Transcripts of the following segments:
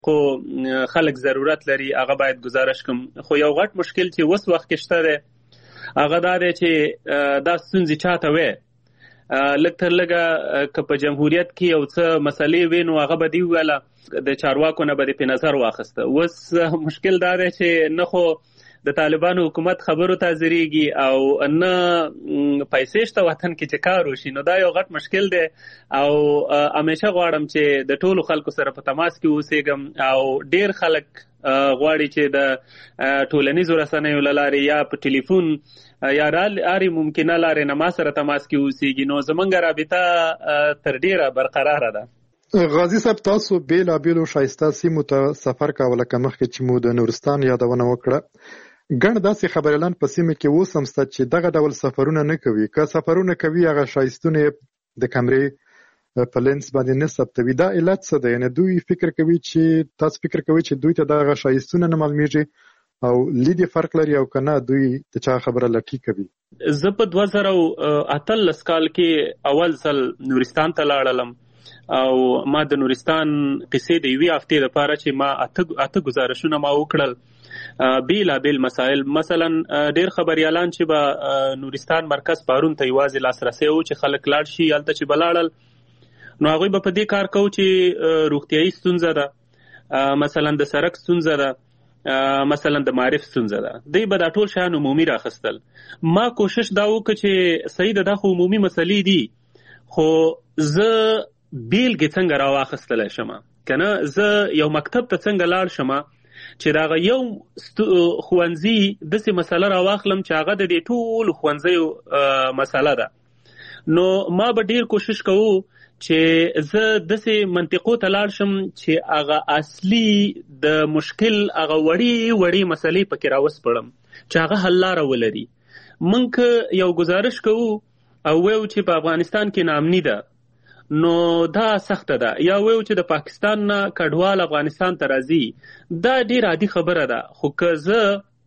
خو خلک ضرورت لري هغه باید گزارش کوم. خو یو غټ مشکل چې اوس وخت کې شته دی هغه دا دی چې دا ستونزې چاته وې لږ تر لږه که په جمهوریت کې یو څه مسلې وې نو هغه به دې وویله د چارواکو نه به دې په نظر واخیسته. اوس مشکل دا دی چې نه خو د طالبانو حکومت خبرو ته ځریږي او نه پیسې شته وطن کې چې کار وشي. نو دا یو غټ مشکل دی او همیشه غواړم چې د ټولو خلکو سره په تماس کې اوسېږم او ډېر خلک غواړي چې د ټولنیزو رسنیو له لارې یا په ټلیفون یا هرې ممکنه لارې نه ما سره تماس کې اوسېږي. نو زموږ رابطه تر ډېره برقراره ده. غازي صاحب تاسو بیلابیلو ښایسته سیمو ته سفر کاوه لکه مخکې چې مو د نورستان یادونه وکړه. ګڼ داسې خبریالان په سیمه کې اوس هم شته چې دغه ډول سفرونه نه کوي. که سفرونه کوي هغه ښایستونه د کمرې په لینس باندې نه ثبتوي. دا علت څه دی؟ یعنې دوی فکر کوي چې تاسو فکر کوي چې دوی ته دغه ښایستونه نه معلومیږي او لید فرق لري او که نه دوی د چا خبره لټي کوي؟ زه په 2018 کال کې اول ځل نورستان ته لاړلم او ما د نورستان قصې د یوې هفتې لپاره چې ما اته گزارشونه ما وکړل بیلابیل مسائل. مثلا ډېر خبریالان چې به نورستان مرکز پارون ته یوازې لاسرسی و چې خلک لاړ شي هلته چې به لاړل نو هغوی به په دې کار کوو چې روغتیایي ستونزه ده، مثلا د سړک ستونزه ده، مثلا د معرف ستونزه ده، دوی به دا ټول شیان عمومي راخیستل. ما کوشش دا وکړه چې صحیح ده دا خو عمومي مسلې دي خو زه بیلګې څنګه راواخیستلی شم که نه زه یو مکتب ته څنګه لاړ شم چې د هغه یو ښوونځي داسې مسله راواخلم چې هغه د دې ټولو ښوونځیو مسله ده. نو ما به ډېر کوشش کوو چې زه داسې منطقو ته لاړ شم چې هغه اصلي د مشکل هغه وړې مسلې پکې راوسپړم چې هغه حل لاره ولري. موږ که یو گزارش کوو او ویو چې په افغانستان کې ناامني ده نو دا سخته ده، یا ویو چې د پاکستان نه کډوال افغانستان ته راځي دا ډېر عادي خبره ده. خو که زه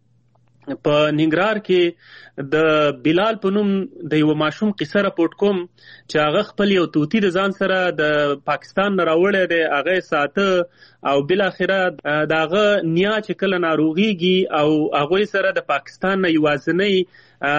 په ننګرهار کې د بلال په نوم د یو ماشوم قصه راپورټ کوم چې هغه خپل یو طوطي د ځان سره د پاکستان نه راوړی دی، هغه یې ساته او بالاخره د هغه نیا چې کله ناروغیږي او هغوی سره د پاکستان نه یوازینی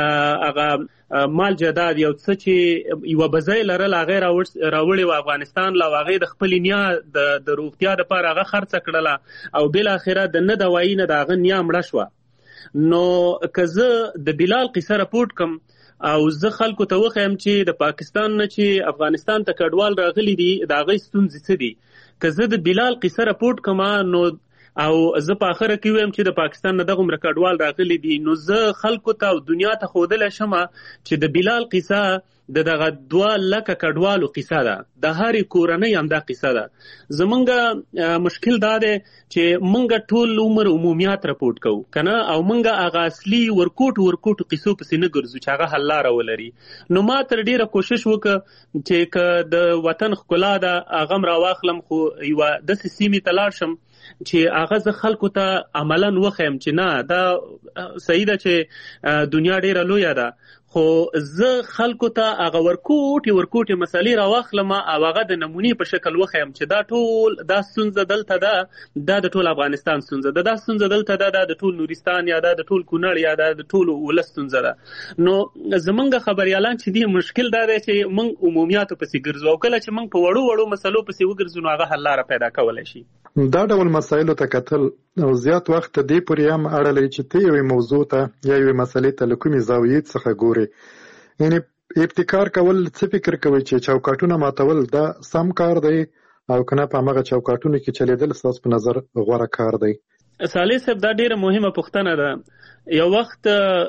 هغه مال جداد یو څه چې یوه بزۍ لرل هغه یې راوړې وه افغانستان له او هغې د خپلې نیا د روغتیا دپاره هغه خرڅه کړله او بالاخره د نه دوایي نه د هغه نیا مړه شوه. نو که زه د بلال قصه راپورټ کم او زه خلکو ته وښیم چې د پاکستان نه چې افغانستان ته کډوال راغلي دي د هغې ستونزې څه دي، که زه د بلال قصه راپورټ کم نو او زه په آخره کې ویم چې د پاکستان نه دغومره کډوال راغلي دي نو زه خلکو ته او دنیا ته ښودلی شم چې د بلال قصه د دغه 2 لکه کډوالو قصه ده، د هرې کورنۍ همدا قصه ده. زمونږ مشکل دا دی چې مونږ ټول عمر عمومیات راپورټ کوو که نه او مونږ هغه اصلي ورکوټو قصو پسې نه ګرځو چې هغه حل لاره ولري. نو ما تر ډېره کوشش وکړه چې که د وطن ښکلا ده هغه م راواخلم خو یوه داسې سیمې ته لاړ شم چې هغه زه خلکو ته عملا وښیم چې نه دا صحیح ده چې دنیا ډېره لویه ده خو زه خلکو ته هغه ورکوټې مسلې راواخلم او هغه د نمونې په شکل وښیم چې دا ټول دا ستونزه دلته ده دا د ټول افغانستان ستونزه ده، دا ستونزه دلته ده دا د ټول نورستان یا دا د ټول کونړ یا دا د ټولو ولس ستونزه ده. نو زمونږ خبریالان چې دي مشکل دا دی چې موږ عمومیاتو پسې ګرځو او کله چې موږ په وړو مسلو پسې وګرځو نو هغه حل لاره پیدا کولی شي. دا ډول مسایلو ته کتل او زیات وخت دې پورې هم اړه لري چې ته یوې موضوع ته یا یوې مسلې ته له کومې زاویې څخه ګورې. یعنې ابتکار کول څه فکر کوئ چې چوکاټونه ماتول دا سم کار دی او که نه په همغه چوکاټونو کې چلیدل ستاسو په نظر غوره کار دی؟ صالح صاحب دا ډېره مهمه پوښتنه ده. یو وخت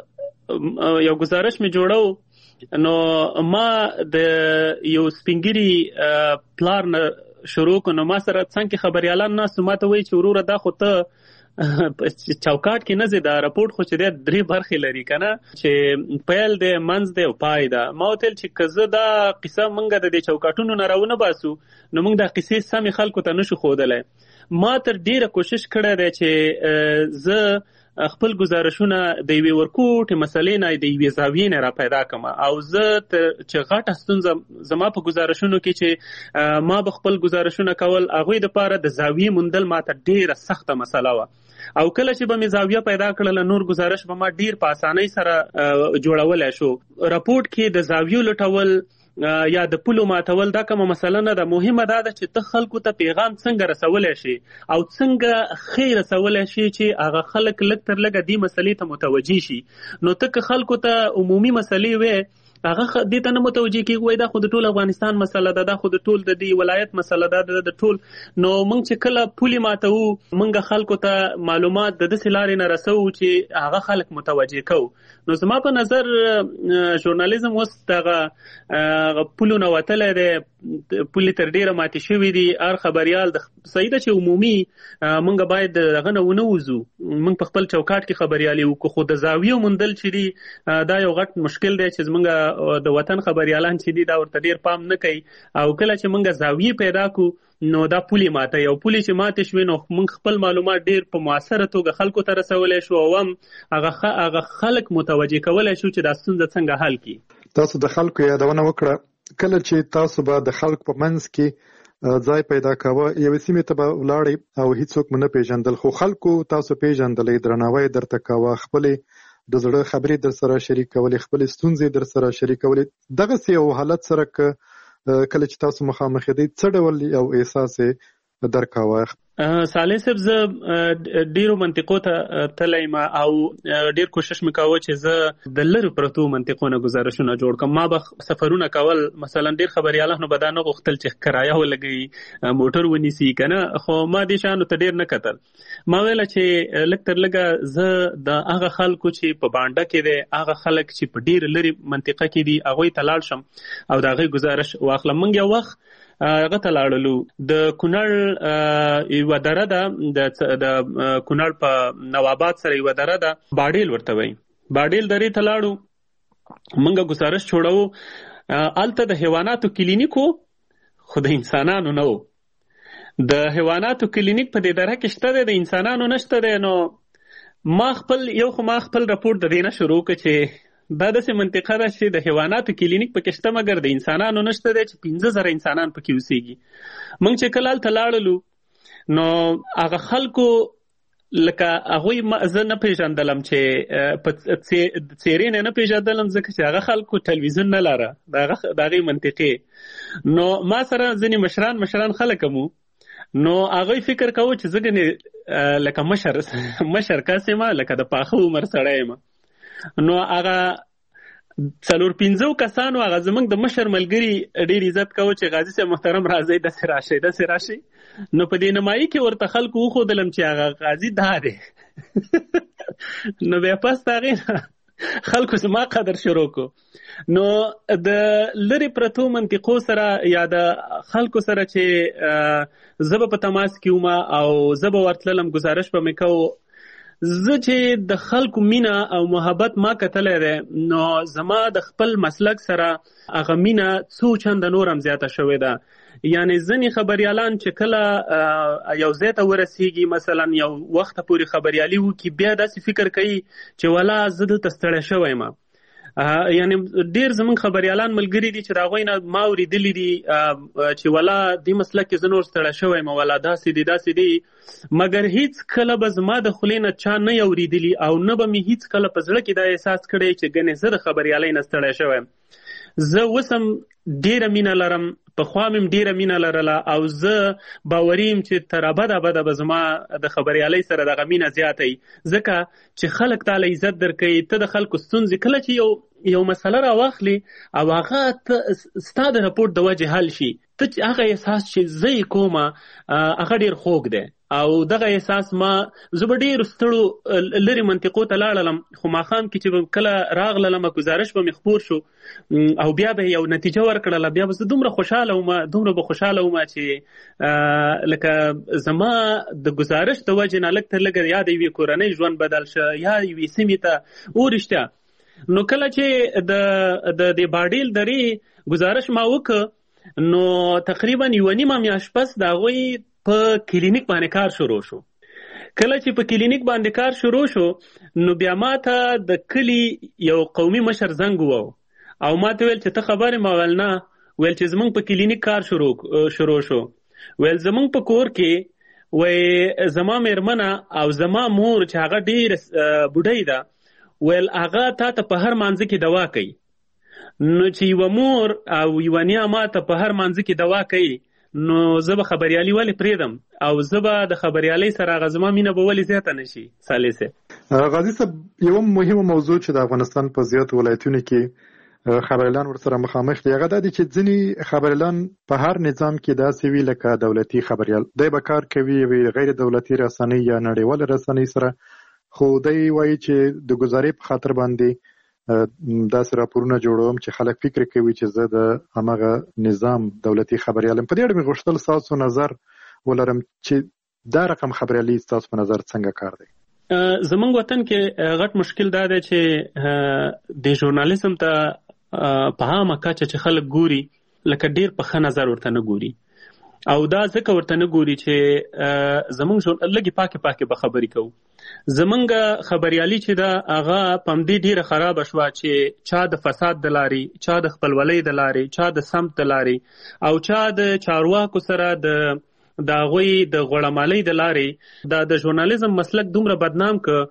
یو گزارش مې جوړو نو ما د یو سپینګیري پلار نه شروع کو نو ما سره څنګه خبریالان ناست ما ته وایي چې وروره دا خو ته چوکاټ کې نه ځي دا راپورټ خو چې دی 3 برخې لري که نه چې پیل دی منځ دی او پای ده. ما وتل چې که زه دا قصه موږ د دې چوکاټونو نه راونه باسو نو موږ دا قصې سمې خلکو ته نشو ښودلی. ما تر ډېره کوشش کړی دی چې زه خپل گزارشونه د یوې ورکوټې مسلې نه د یوې زاویې نه را پیدا کړم او زه چې غټه ستونزه زما په گزارشونو کې چې ما به خپل گزارشونه کول هغوی دپاره د زاویې موندل ماته ډېره سخته مسله وه او کله چې به مې زاویه پیدا کړله نور گزارش به ما ډیر په اسانۍ سره جوړولی شو. راپورټ کې د زاویو لټول یا د پولو ماتول دا کومه مسله نه ده. مهمه دا ده چې ته خلکو ته پیغام څنګه رسولی شي او څنګه ښې رسولی شي چې هغه خلک لږ تر لږه دې مسلې ته متوجه شي. نو ته که خلکو ته عمومي مسلې وې هغه دې ته نه متوجه کېږي وایي دا خو د ټول افغانستان مسله ده، دا خو د ټول د دې ولایت مسله ده د ټول. نو موږ چې کله پولې ماتوو موږ خلکو ته معلومات د داسې لارې نه رسوو چې هغه خلک متوجه کوو. نو زما په نظر ژورنالیزم اوس دغه پولو نه وتلی دی، پولې تر ډېره ماتې شوي دي. هر خبریال صحیح ده چې عمومي موږ باید دغه نه ونه وځو، موږ په خپل چوکاټ کې خبریالي وکړو، خو د زاویو موندل چې دي دا یو غټ مشکل دی چې زموږ د وطن خبریالان چې دي دا ورته ډېر پام نه کوي. او کله چې موږ زاویې پیدا کړو نو دا پولې ماته او پولې چې ماتې شوې نو موږ خپل معلومات ډېر په مؤثره توګه خلکو ته رسولی شو او هم هغه خلک متوجه کولی شو چې دا ستونزه څنګه حل کړي. تاسو د خلکو یادونه وکړه، کله چې تاسو به د خلکو په منځ کې ځای پیدا کاوه یوې سیمې ته به ولاړئ او هیڅوک مو نه پیژندل، خو خلکو تاسو پیژندلی، درناوی درته کاوه، خپلې د زړه خبرې در سره شریکولې، خپلې ستونزې در سره شریکولې. دغسې یو حالت سره کله چې تاسو مخامخ یې څه ډول یو احساس یې درکاوه؟ صالح صاحب زه ډیرو منطقو ته تللی یم او ډیر کوشش مې کاوه چې زه د لرې پرتو منطقو نه ګزارشونه جوړ کړم. ما به سفرونه کول، مثلا ډیر خبریالانو به دا نه غوښتل چې کرایه ولګوي، موټر ونیسي که نه، خو ما دې شیانو ته ډیر نه کتل. ما ویله چې لږ تر لږه زه د هغه خلکو چې په بانډه کې دی، هغه خلک چې په ډیر لرې منطقه کې دي هغوی ته لاړ شم او د هغوی ګزارش واخلم. موږ یو وخت هغه ته لاړلو، د کونړ یوه دره ده، د کونړ په نواباد سره یوه دره ده، باډیل ورته وایي. باډیل درې ته لاړو، موږ ګزارش جوړوو. هلته د حیواناتو کلینیک و خو د انسانانو نه و. د حیواناتو کلینیک په دې دره کې شته دی، د انسانانو نشته دی. نو ما خپل راپورټ د دې نه شروع کړ چې دا داسې منطقه ده چې د حیواناتو کلینیک پکې شته مګر د انسانانو نشته دی چې 15,000 انسانان پکې اوسېږي. موږ چې کله هلته لاړلو نو هغه خلکو لکه هغوی زه نه پیژندلم، چې په څېرې نه پیژندلم ځکه چې هغه خلکو تلویزیون نه لره د هغې منطقې. نو ما سره ځینې مشران خلک هم نو هغوی فکر کوو چې زه ګنې لکه مشر کس یم، لکه د پاخه عمر سړی یم. نو هغه 4-5 کسانو هغه زموږ د مشر ملګري ډېر عزت کوو چې غازي صاحب محترم راځئ داسې راشئ. نو په دې نمایي کې ورته خلکو وښودلم چې هغه غازي دا دی. نو بیا پس د هغې نه خلکو زما قدر شروع کو. نو د لرې پرتو منطقو سره یا د خلکو سره چې زه به په تماس کې وم او زه به ورتللم، ګزارش به مې کوو. زه چې د خلکو مینه او محبت ما کتلی دی نو زما د خپل مسلک سره هغه مینه څو چنده نور هم زیاته شوې ده. یعنی ځینې خبریالان چې کله یو ځای ته ورسیږي، مثلا یو وخته پورې خبریالي وکړي، بیا داسې فکر کوي چې والا زه دلته ستړی شوی یم. یعنی ډیر زمونږ خبریالان ملګري دي چې د هغوی نه ما اورېدلي دي چې والا دې مسلک کې زه نور ستړی شوی یم، والا داسې دي. مګر هیڅ کله به زما د خولې نه چا نه اورېدلي او نه به مې هیڅ کله په زړه کې دا احساس کړی چې ګنې زه د خبریالۍ نه ستړی شوی یم. زه اوس هم ډېره مینه لرم، پخوا مې ډېره مینه لرله او زه باوري یم چې تر ابده به زما د خبریالۍ سره دغه مینه زیاته وي، ځکه چې خلک تاله عزت درکوي. ته د خلکو ستونزې کله چې یو مسله راواخلي او هغه ستا د راپورټ د وجې حل شي، ته هغه احساس چې زه یې کومه هغه ډېر خوږ دی. او دغه احساس ما زه به ډېرو ستړو لرې منطقو ته لاړلم، خو ماښام کې چې کله راغللم ګزارش به مې خپور شو او بیا به یو نتیجه ورکړله، بیا به زه دومره به خوشحاله وم چې لکه زما د گزارش د وجې نه لږ تر لږه یا د یوې کورنۍ ژوند بدل شه یا یوې سیمې ته ورشته. نو کله چې د باډیل درې گزارش ما وکړ نو تقریبا 1.5 میاشت پس د هغوی په کلینیک باندې کار شروع شو. کله چې په کلینیک باندې کار شروع شو نو بیا ما ته د کلي یو قومي مشر زنګ وو او ما ته ویل چې ته خبرې ما ویل نه، ویل چې زمونږ په کلینیک کار شروع شو، ویل زمونږ په کور کې وی زما میرمنه او زما مور چې هغه ډېر بوډۍ ده، ویل هغه تا ته په هر مانځه کې دوا کوي. نو چې یوه مور او یوه نیا ما ته په هر مانځه کې دوا کوي نو زه به خبریالي ولې پرېږدم او زه به د خبریالۍ سره هغه زما مینه به ولې زیاته نه شي. صالح صاحب، غازي صاحب، یوه مهمه موضوع چې د افغانستان په زیاتو ولایتونو کې خبریالان ورسره مخامخ دي هغه دا دي چې ځینې خبریالان په هر نظام کې داسې وي لکه دولتي خبریال، دی به کار کوي غیر دولتي رسنۍ یا نړیوالې رسنۍ سره، خو دی وایي چې د ګزارې په خاطر باندې داسې راپورونه جوړوم چې خلک فکر کوي چې زه د همغه نظام دولتي خبریال یم. په دې اړه مې غوښتل ستاسو نظر ولرم چې دا رقم خبریالي ستاسو په نظر څنګه کار دی؟ زمونږ وطن کې غټ مشکل دا دی چې د ژورنالیزم ته په عامه کچه چې خلک ګوري لکه ډیر په ښه نظر ورته نه ګوري، او دا ځکه ورته نه ګوري چې زمونږ لږې پاکې به خبرې کوو. زمونږ خبریالي چې دا هغه په همدې ډیره خرابه شوه چې چا د فساد د لارې، چا د خپلولۍ د لارې، چا د سمت د لارې او چا د چارواکو سره د هغوی د غوړمالۍ د لارې د ژورنالیزم مسلک دومره بدنام که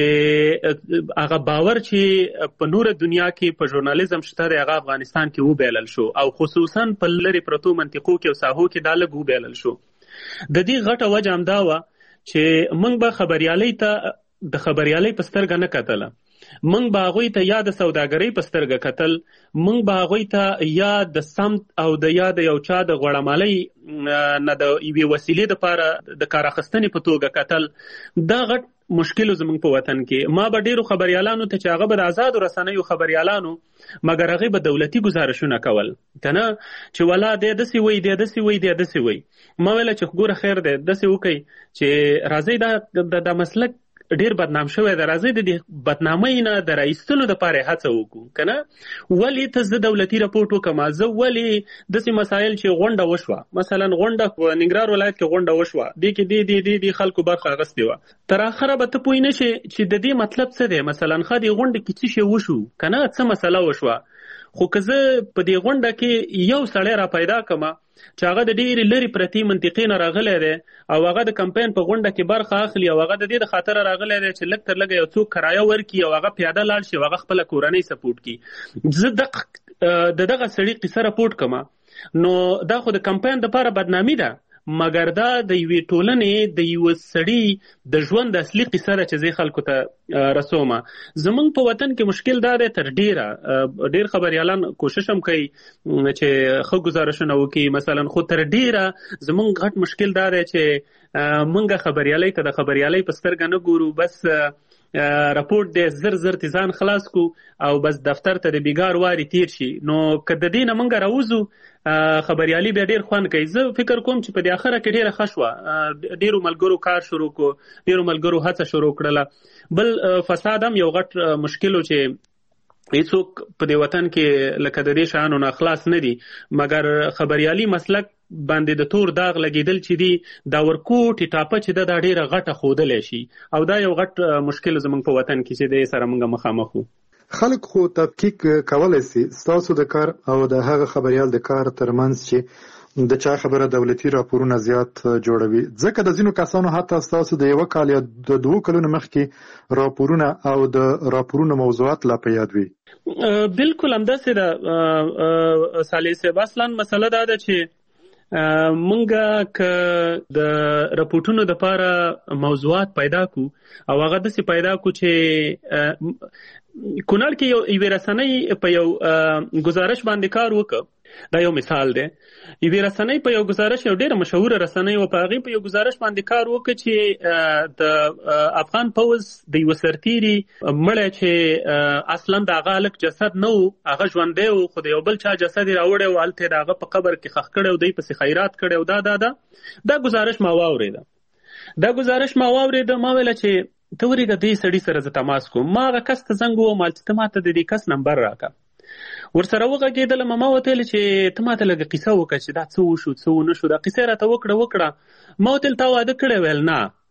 چې هغه باور چې په نوره دنیا کې په ژورنالیزم شته دی هغه افغانستان کې وبیلل شو، او خصوصا په لرې پرتو منطقو کې او ساحو کې دا لږ وبیلل شو. د دې غټه وجه همدا وه چې موږ به خبریالۍ ته د خبریالۍ په سترګه نه کتله، موږ به هغوی ته یا د سوداګرۍ په سترګه کتل، موږ به هغوی ته یا د سمت او یا د یو چا د غوړمالۍ نه د یوې وسیلې دپاره د کار اخیستنې په توګه کتل. دا غټ مشکل زمونږ په وطن کې. ما به ډیرو خبریالانو ته چې هغه به د آزادو رسنیو خبریالانو مګر هغې به دولتي ګزارشونه کول کنه چې ولا دی داسې وی دی داسې وی دی داسې وی. ما ویله چې ګوره خیر دی داسې وکئ چې راځئ دا مسلک ډیر بدنام شوی دی، راځئ د دې بدنامۍ نه د رایستلو دپاره هڅه وکړو کنه. ولې ته زه دولتي رپورټ وکړم، زه ولې داسې مسایل چې غونډه وشوه، مثلا غونډه په ننګرهار ولایت کې غونډه وشوه، دې کې دې خلکو برخه اخیستې وه، تر اخره به ته پوه نه شې چې د دې مطلب څه دی. مثلا ښه دې غونډه کې څه شی وشو کنه، څه مسله وشوه، خو که زه په دې غونډه کې یو سړی را پیدا کړم چې هغه د ډېرې لرې پرتې منطقې نه راغلی دی او هغه د کمپاین په غونډه کې برخه اخلي او هغه د دې د خاطره راغلی دی چې لږ تر لږه یو څوک کرایه ورکړي او هغه پیاده لاړ شي او هغه خپله کورنۍ سپورټ کړي، زه د دغه سړي قصه راپورټ کړم نو دا خو د کمپاین دپاره بدنامي ده، مګر دا د یوې ټولنې د یوه سړي د ژوند اصلي قصه ده چې زه خلکو ته رسومه. زمونږ په وطن کې مشکل دا دی تر ډیر خبریالان کوشش هم کوي چې ښه ګزارشونه وکړي مثلا، خو تر ډیره زمونږ غټ مشکل دا دی چې مونږ خبریالۍ ته د خبریالۍ په سترګه نه ګورو، بس رپورټ دی زر ځان خلاص کو او بس دفتر ته د بیګار واري تیر شي. نو که د دې نه موږ راوځو خبریالي بیا ډیر خوند کوي. زه فکر کوم چې په دې اخره کې ډیره ښه شوه، ډیرو ملګرو کار شروع کو، ډیرو ملګرو هڅه شروع کړله. بل فساد هم یو غټ مشکل و چې هیڅوک په دې وطن کې لکه د دې شیانو نه خلاص نه دي، مګر خبریالي مسلک باندې د تور داغ لګیدل چې دی دا ورکوټې ټاپه چې دا ډیره غټه ښودلی شي، او دا یو غټ مشکل زموږ په وطن کې چې دی سره موږ مخامخ وو. خلک خو تفکیک کولی سي ستاسو د کار او د هغه خبریال د کار ترمنځ چې د چا خبره دولتي راپورونه زیات جوړوي، ځکه د ځینو کسانو حتی ستاسو د 1 کال یا د 2 کلونو مخکې راپورونه او د راپورونو موضوعات لا په یاد وي. بالکل همداسې ده صالح صاحب. اصلا مسله دا ده چې مونږه که د رپورټونو دپاره موضوعات پیدا کو او هغه داسې پیدا کو چې کونړ کې یوې رسنۍ په یو ګزارش باندې کار وکړ، دا یو مثال دی. یوې رسنۍ په یو ګزارش، یو ډېره مشهوره رسنۍ و، په هغې په یو ګزارش باندې کار وکړ چې د افغان پوځ د یوه سرتیري مړی چې اصلا د هغه هلک جسد نه و، هغه ژوندی و خو د یو بل چا جسد یې راوړی و، هلته یې د هغه په قبر کې ښخ کړی و، دوی پسې خیرات کړی و. دا ګزارش ما واورېده. ما ویله چې ته ورېږه دې سړي سره زه تماس کوم. ما هغه کس ته زنګ ووم چې ته ما ته د دې کس نمبر راکړه. ورسره وغږېدلم، ما ورته ویل چې ته ما ته لږه قصه وکړه چې دا څه وشو څه ونه شو. دا قصه یې راته وکړه. ما ورته ویل تا واده کړی؟ ویل نه.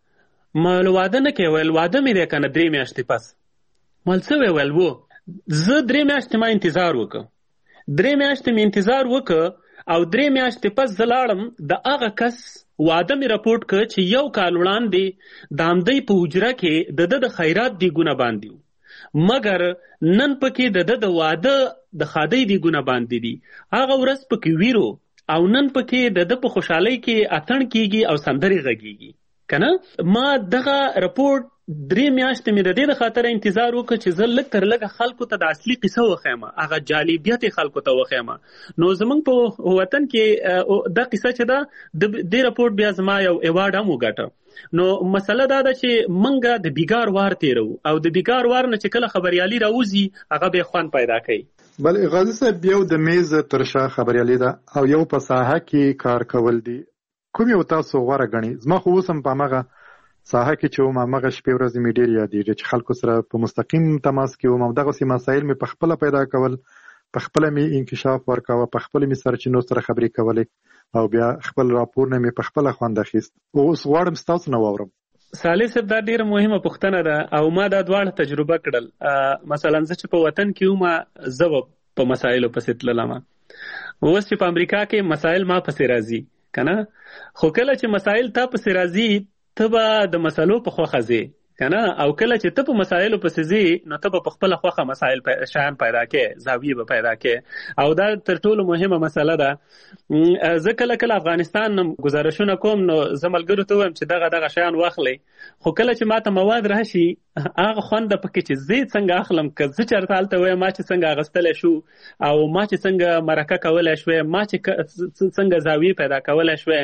ما واده نه کوي، ویل واده مې دی که نه 3 میاشتې پس. مال څه ویل وو زه 3 میاشتې ما انتظار وکړ، 3 میاشتې مې انتظار وکړ او 3 میاشتې پس زه لاړم د هغه کس واده مې راپورټ کړ چې 1 کال وړاندې د همدی په حجره کې د خیرات دیګونه باندې وو، مګر نن پکې د واده د ښادۍ دیګونه باندې دي. هغه ورځ پکې ویرو او نن پکې د په خوشحالۍ کې اتڼ کیږي او سندرې غږیږي کنه. ما دغه رپورټ 3 میاشتې مې د دې د خاطر انتظار وکړ چې زه لږ تر لږه خلکو ته د اصلي قصه وښیم، هغه جالبیت خلکو ته وښیم. نو زمونږ په وطن کې دا قصه چې ده د دې رپورټ بیا زما یو ایوارډ هم وګټه. نو مسله دا ده چې منګه د بیګار وار تیرو او د بیګار وار نه چې کله خبریالي راوځي هغه به خوند پیدا کوي. بل غازی صاحب یو د میز تر شا خبریالي ده او یو په ساحه کې کار کول دي، کوم یو تاسو غوره ګڼئ؟ زما خو اوس هم په همغه ساحه کې چې وم همغه شپې ورځې مې ډېر یادېږي چې خلکو سره په مستقیم تماس کې وم او دغسې مسایل مې په خپله پیدا کول، په خپله مې انکشاف ورکاوه، په خپله مې سرچینو سره خبرې کولې او بیا خپل راپور نه مې په خپله خوند اخیست. اوس غواړم ستاسو نه واورم. صالح صاحب دا ډیره مهمه پوښتنه ده او ما دا دواړه تجربه کړل. مثلا زه چې په وطن کې وم زه په مسایلو پسې تللم، اوس چې په امریکا کې مسایل ما پسې راځي کنه. خو کله چې مسایل تا پسې راځي ته به د مسلو په خوښه ځې کنه، او کله چې ته په مسایلو پسې ځې نو ته به په خپله خوښه مسایل شیان پیدا کې، زاویې به پیدا کې. او دا تر ټولو مهمه مسله ده. زه کله افغانستان ګزارشونه کوم نو زه ملګرو ته وایم چې دغه شیان واخلئ، خو کله چې ماته مواد راشي هغه خوند ده پکې چې زه څنګه اخلم، که زه چېرته هلته وایم ما چې څنګه اخیستلی شو او ما چې څنګه مرکه کولی شوی، ما چې څنګه زاویې پیدا کولی شوی،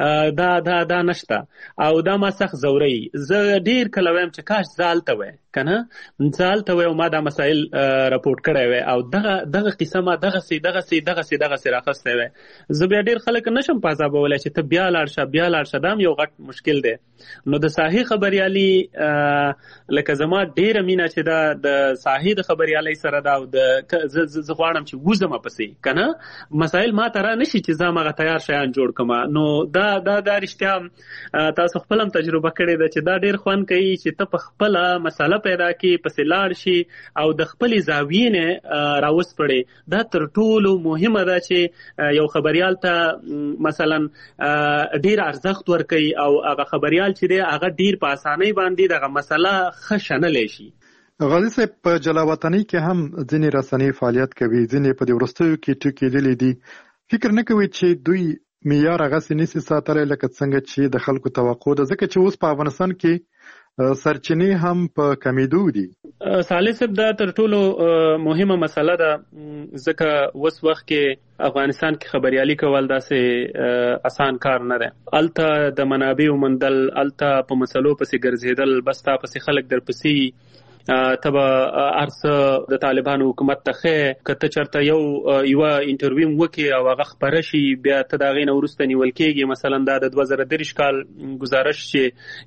دا نشته او دا ما سخت ځوروي. زه ډېر کله وایم چې کاش زه هلته وی کنه، زه هلته وی او ما دا مسایل راپورټ کړی وی او دغه قصه ما دغسې راخستی وی. زه بیا ډېر خلک نشم په عذابولی چې ته بیا لاړ شه دا هم یو غټ مشکل دی. نو د ساحې خبریالي لکه زما ډېره مینه چې دا د ساحې د خبریالۍ سره ده او زه غواړم چې وځم پسې کنه، مسایل ما ته را نشي چې زه همغه تیار شیان جوړ کړم. نو دا رښتیا تاسو خپل هم تجربه کړې ده چې دا ډېر خوند کوي چې ته په خپله مسله پیدا کړې، پسې لاړ شي او د خپلې زاویې نه راوسپړې. دا تر ټولو مهمه ده چې یو خبریال ته مثلا ډېر ارزښت ورکوي او هغه خبریال چې دی هغه ډېر په اسانۍ باندې دغه مسله ښه شنلی شي. غازی صاحب په جلا وطنۍ کې هم ځینې رسنۍ فعالیت کوي، ځینې په دې وروستیو کې ټوکېدلي دي. فکر نه کوي چې دوی معیار هغسې نشي ساتلی لکه څنګه چې د خلکو توقع ده، ځکه چې اوس په افغانستان کې سرچینې هم په کمیدو دي؟ صالح صاحب دا تر ټولو مهمه مسله ده، ځکه اوس وخت کې افغانستان کې خبریالي کول داسې اسان کار نه دی. هلته د منابعو موندل، هلته په مسلو پسې ګرځېدل، بس تا پسې خلک درپسې ته به هر څه د طالبانو حکومت ته ښې، که ته چېرته یوه انټرویو وکړې او هغه خپره شي بیا ته د هغې نه وروسته نیول کېږي. مثلا دا د 2023 کال ګزارش چې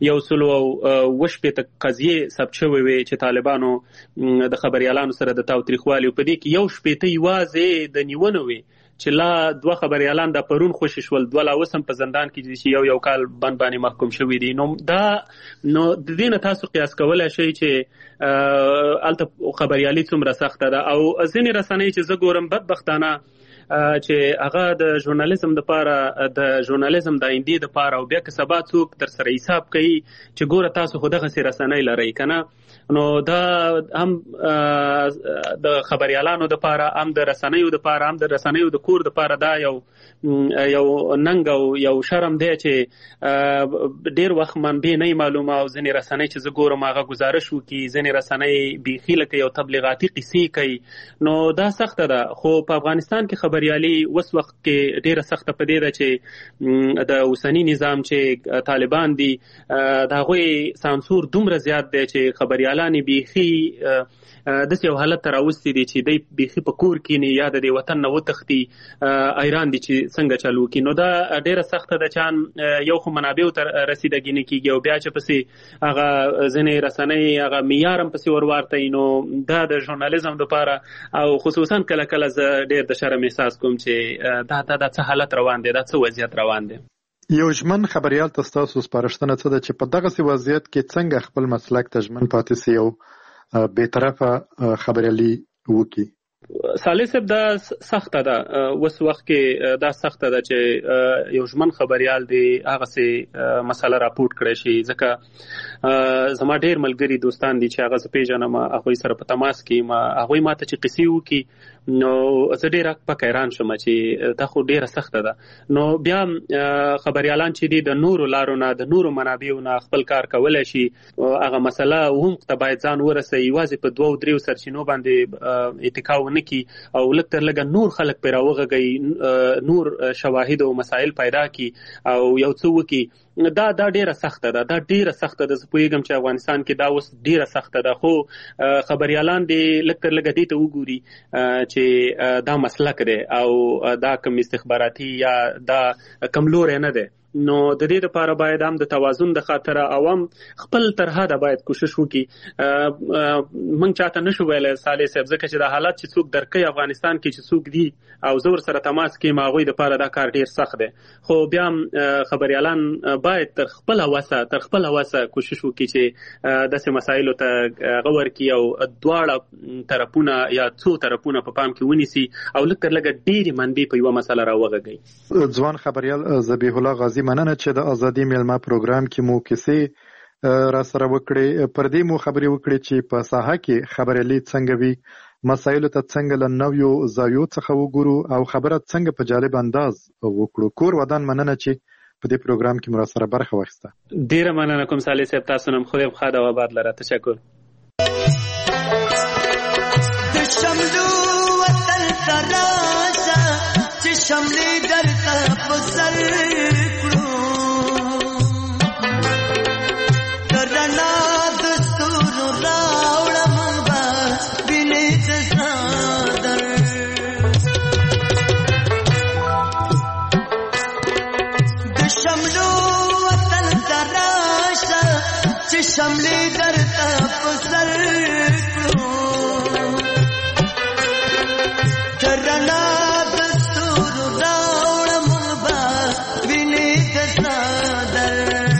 160 قضیې ثبت شوې وې چې طالبانو د خبریالانو سره د تاوتریخوالي په دې کې 160 یوازې د نیونه وې چې لا 2 خبریالان د پرون خوشي شول، 2 لا اوس هم په زندان کې دي چې یو کال بند باندې محکوم شوي دي. نو د دې نه تاسو قیاس کولی شئ چې هلته خبریالي څومره سخته ده. او ځینې رسنۍ چې زه ګورم بدبختانه چې هغه د ژورنالیزم دپاره د ژورنالیزم د آیندې دپاره او بیا که سبا څوک در سره حساب کوي چې ګوره تاسو خو دغسې رسنۍ لرئ که نه، نو دا هم د خبریالانو دپاره، هم د رسنیو دپاره، هم د رسنیو د کور دپاره دا یو ننګ او یو شرم دی چې ډېر وخت منبع نه معلومه او ځینې رسنۍ چې زه ګورم هغه ګزارش وکړي، ځینې رسنۍ بیخي لکه یو تبلیغاتي قصې کوي. نو دا سخته ده. خو په افغانستان کې خبریالي اوس وخت کې ډېره سخته په دې ده چې د اوسني نظام چې طالبان دي د هغوی سانسور دومره زیات دی چې خبریالان بیخي داسې یو حالت ته راوستي دي چې دی بیخي په کور کښېني یا د دې وطن نه وتښتي، ایران دي چې څنګه چلو کړي. نو دا ډېره سخته ده چې یو خو منابعو ته رسیدګي نه کېږي او بیا چې پسې هغه ځینې رسنۍ هغه معیار هم پسې ورواردوي. نو دا د ژورنالیزم دپاره او خصوصا کله کله زه ډېر د شرم احساس کوم چې دا څه حالت روان دی، دا څه وضعیت روان دی. یو ژمن خبريال تاسو سپارښتنه څه ده چې په دغه وضعیت کې څنګه خپل مسلک ته ژمن پاتې سي او به طرفه خبريالي وکي؟ صالح صاحب دا سخته ده، اوس وخت کې دا سخته ده چې یو ژمن خبريال دی هغه سي مسله راپورټ کړی شي، ځکه زما ډېر ملګري دوستان دي چې هغه زه پیژنم، هغوی سره په تماس کې ما هغوی ماته چې قصې وکړي نو زه ډېر پکې حیران شوم چې دا خو ډېره سخته ده. نو بیا خبريالان چې دي د نورو لارو نه د نورو منابعو نه خپل کار کولی شي، هغه مسله هم ته باید ځان ورسوي، یوازې په 2-3 سرچینو باندې اتکا ونه کړي او لږ تر لږه نور خلک پرې راوغږوي، نور شواهد او مسایل پیدا کړي او یو څه وکړي. دا ډیره سخته ده، دا ډیره سخته ده. زه پوهیږم چې افغانستان کې دا اوس ډیره سخته ده، خو خبريالان دې لږ تر لږه دې ته وګوري چې دا مسلک دی او دا کوم استخباراتي یا دا کوم لوری نه دی. نو د دې لپاره باید هم د توازن د خاطر عوام خپل تر حده باید کوشش وکړي. موږ چاته نشو ویلی صالح صاحب، ځکه چې دا حالات چې څوک درکوي افغانستان کې چې څوک دي او زه ورسره تماس کې هغوی دپاره دا کار ډېر سخت دی، خو بیا هم خبريالان باید تر خپل هوسه کوشش وکړي چې داسې مسایلو ته غور کړي او دواړه طرفونه یا څو طرفونه په پام کې ونیسي او لږ تر لږه ډېرې منبع په یوه مسله راوغږوي. ځوان خبريال ذبیح الله غازي، مننه چې د ازادي میلمه پروګرام کې مو کیسې را سره وکړې، پر دې مو خبرې وکړې چې په ساحه کې خبريالي څنګه وي، مسایلو ته څنګه له نویو ځایو څخه وګورو او خبره څنګه په جالب انداز وکړو. کور ودان مننه چې په دې پروګرام کې مو را سره برخه واخیسته. ډیره مننه کوم صالح صاحب، تاسو نن خدای په خاطر او آباد لره. تشکر. د شملو وطن ترازه چې شملې درته په سر کړو، درنا د ستورو راوړم به وینې د صادر. د شملو وطن تراشه چې شملې درته په سر کړو، درنا د ستورو راوړم به وینې د صادر.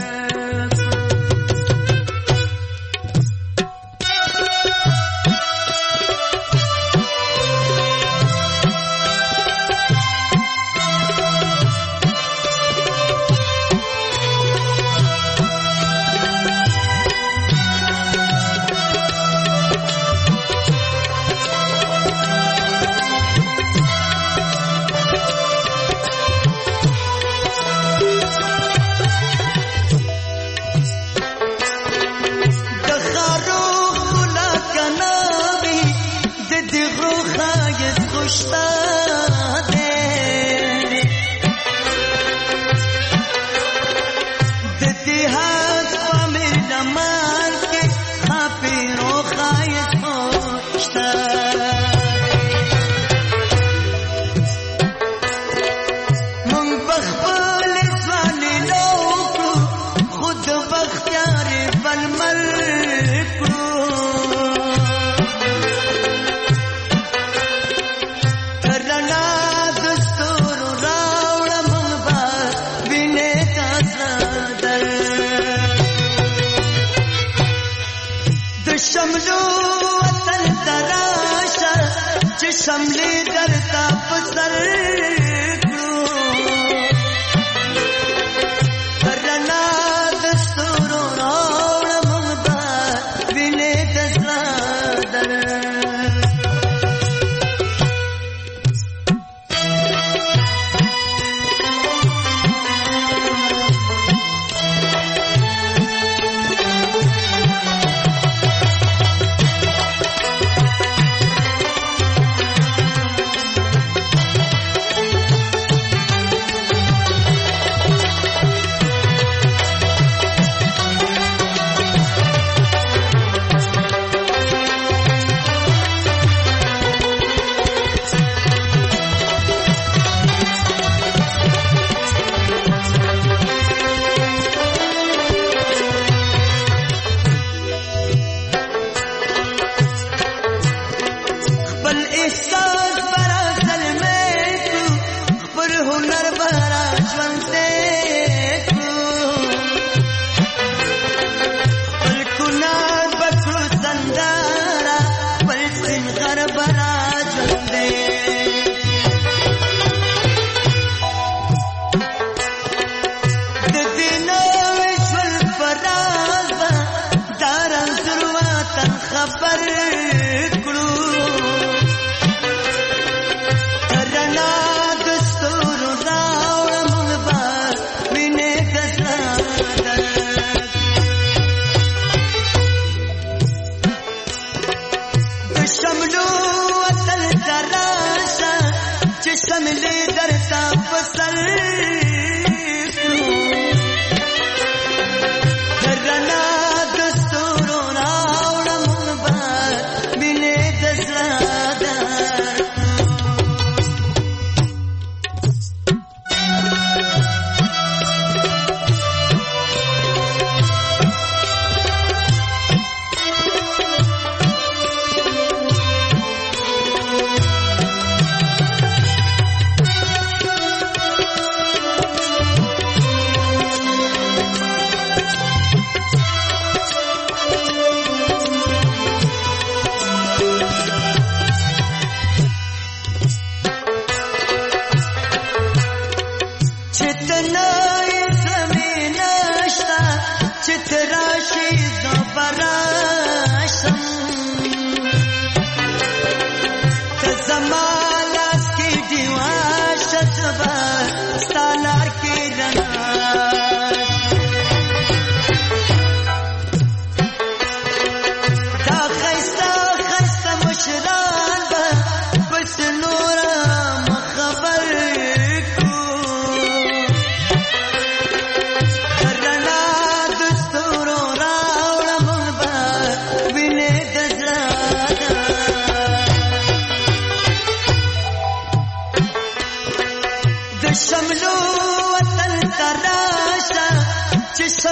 شملې درته په سر کړو، رڼا د ستورو راوړم به وینې د صادر.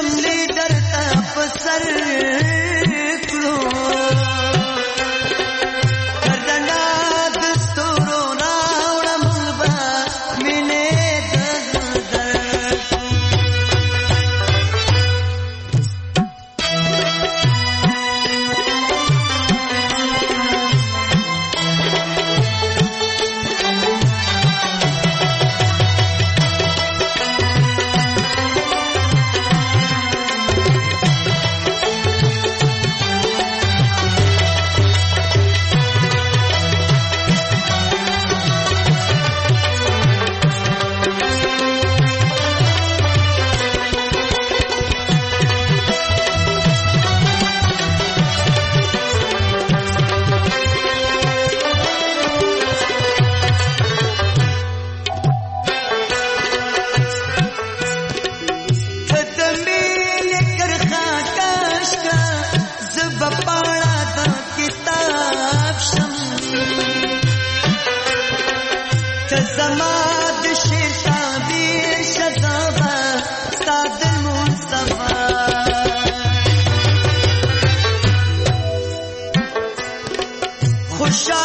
شملې درته په سر کړو رڼا د ستورو راوړم به مینې د خوشا